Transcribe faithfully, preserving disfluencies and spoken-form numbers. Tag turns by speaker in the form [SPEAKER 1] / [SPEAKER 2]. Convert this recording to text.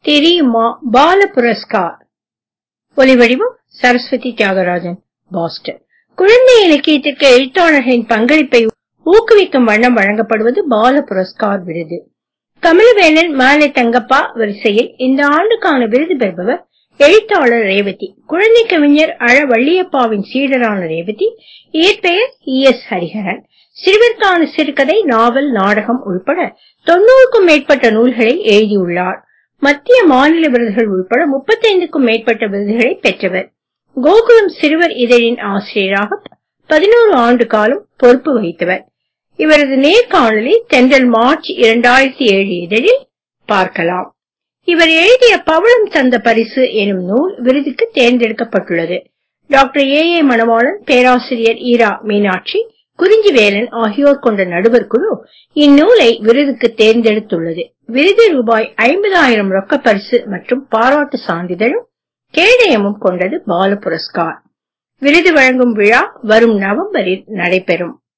[SPEAKER 1] தெரியுமா பால புரஸ்கார். ஒலிவடிவம் சரஸ்வதி தியாகராஜன், பாஸ்டன். குழந்தை இலக்கியத்திற்கு எழுத்தாளர்களின் பங்களிப்பை ஊக்குவிக்கும் வண்ணம் வழங்கப்படுவது பால புரஸ்கார் விருது. கமலவேலன், மாலை தங்கப்பா வரிசையில் இந்த ஆண்டுக்கான விருது பெறுபவர் எழுத்தாளர் ரேவதி. குழந்தை கவிஞர் அழ வள்ளியப்பாவின் சீடரான ரேவதி இயற்பெயர் இ எஸ் ஹரிஹரன். சிறுவர்கான சிறுகதை, நாவல், நாடகம் உள்பட தொண்ணூறுக்கும் மேற்பட்ட நூல்களை எழுதியுள்ளார். மத்திய மாநில விருதுகள் உள்பட முப்பத்தி ஐந்துக்கும் மேற்பட்ட விருதுகளை பெற்றவர். கோகுலம் சிறுவர் இதழின் ஆசிரியராக பதினோரு ஆண்டு காலம் பொறுப்பு வகித்தவர். இவரது நேர்காணலை தென்றல் மார்ச் இரண்டாயிரத்தி ஏழு இதழில் பார்க்கலாம். இவர் எழுதிய பவளம் தந்த பரிசு எனும் நூல் விருதுக்கு தேர்ந்தெடுக்கப்பட்டுள்ளது. டாக்டர் ஏ ஏ மணவாளன், பேராசிரியர் ஈரா மீனாட்சி, குறிஞ்சிவேலன் ஆகியோர் கொண்ட நடுவர் குழு இந்நூலை விருதுக்கு தேர்ந்தெடுத்துள்ளது. விருது ரூபாய் ஐம்பதாயிரம் ரொக்க பரிசு மற்றும் பாராட்டு சான்றிதழும் கேடயமும் கொண்டது பால புரஸ்கார். விருது வழங்கும் விழா வரும் நவம்பரில் நடைபெறும்.